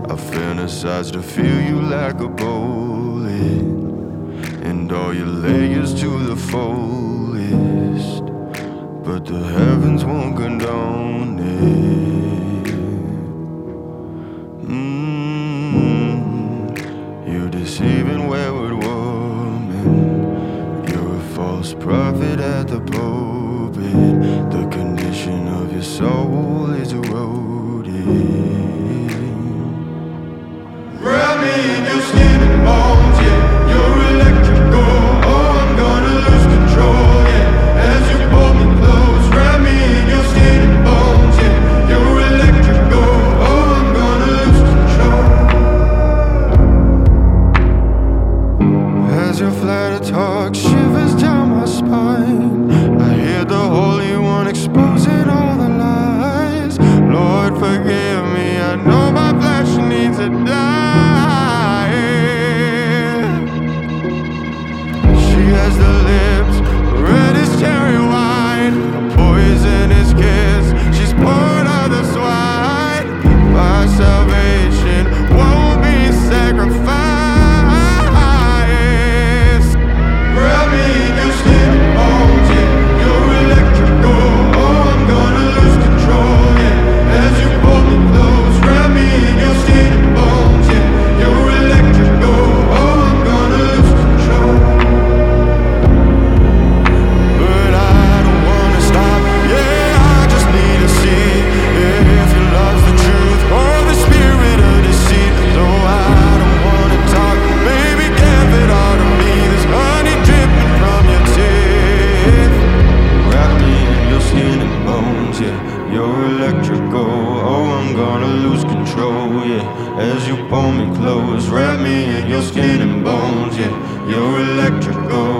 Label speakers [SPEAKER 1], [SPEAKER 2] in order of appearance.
[SPEAKER 1] I fantasize to feel you like a bullet, and all your layers to the fullest, but the heavens won't condone it. You're deceiving wayward woman, you're a false prophet at the pulpit. The condition of your soul is eroded. Wrap me in your skin and bones, yeah. You're electrical, oh, I'm gonna lose control, yeah. As you pull me close, wrap me in your skin and bones, yeah. You're electrical, oh, I'm gonna lose control. As your flatter talk shivers down my spine, I hear the Holy One exposing all the lies. Lord, forgive me, I know my flesh needs a die. She has the lips red as cherry wine, a poisonous kiss, she's poured out the swine. My salvation won't be sacrificed. Wrap me in your skin and bones, yeah. You're electrical, oh, I'm gonna lose control, yeah. As you pull me close, wrap me in your skin and bones, yeah. You're electrical, oh, I'm gonna lose control. But I don't wanna stop, yeah, I just need to see if your love's the truth or the spirit of deceit. Though I don't wanna talk, baby, give it all to me. There's honey dripping from your teeth. Wrap me in your skin and bones, yeah. You're electrical, oh, I'm gonna lose control, yeah. As you pull me close, wrap me in your skin and bones, yeah. You're electrical.